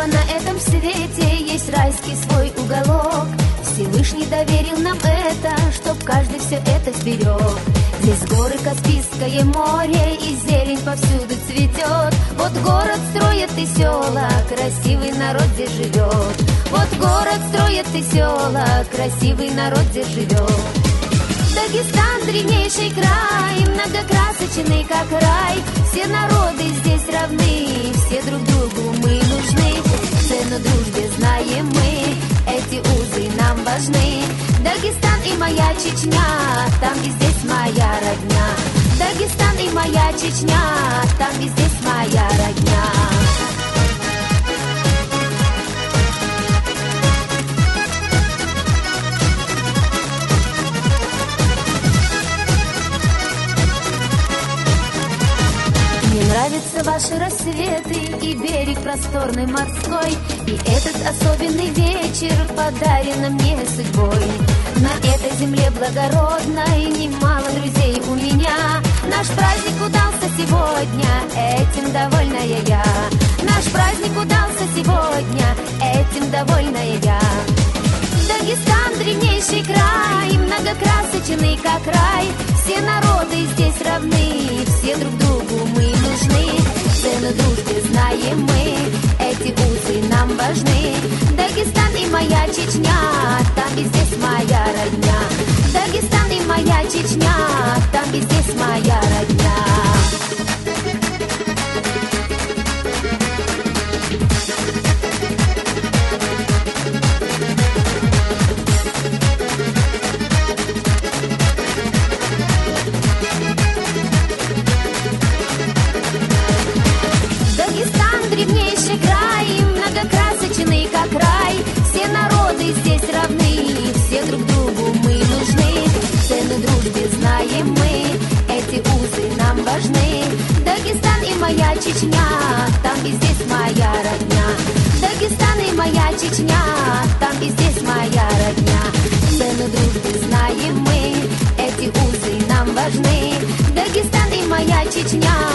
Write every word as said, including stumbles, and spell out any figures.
каждого на этом свете есть райский свой уголок. Всевышний доверил нам это, чтоб каждый все это сберег. Здесь горы, Каспийское море, и зелень повсюду цветет. Вот город строят и села, красивый народ здесь живет. Вот город строят и села, красивый народ здесь живет. Дагестан — древнейший край, многокрасочный, как рай. Все народы здесь равны, все друг другу мы нужны. Цену дружбе знаем мы, эти узы нам важны. Дагестан и моя Чечня, там и здесь моя родня. Дагестан и моя Чечня, там и здесь моя родня. Мне нравятся ваши рассветы и берег просторный морской, и этот особенный вечер, подаренный мне судьбой. На этой земле благородной немало друзей у меня. Наш праздник удался сегодня, этим довольная я. Наш праздник удался сегодня, этим довольная я. Дагестан — древнейший край, многокрасочный, как рай. Все народы здесь равны, все друг другу мы нужны. Цену дружбе знаем мы, эти узы нам важны. Дагестан и моя Чечня, там и здесь моя родня. Дагестан и моя Чечня, там и здесь моя родня. Древнейший край, многокрасочный, как рай. Все народы здесь равны, все друг другу мы нужны. Цену дружбе знаем мы, эти узы нам важны. Дагестан и моя Чечня, там и здесь моя родня. Дагестан и моя Чечня, там и здесь моя родня. Цену дружбе знаем мы, эти узы нам важны. Дагестан и моя Чечня,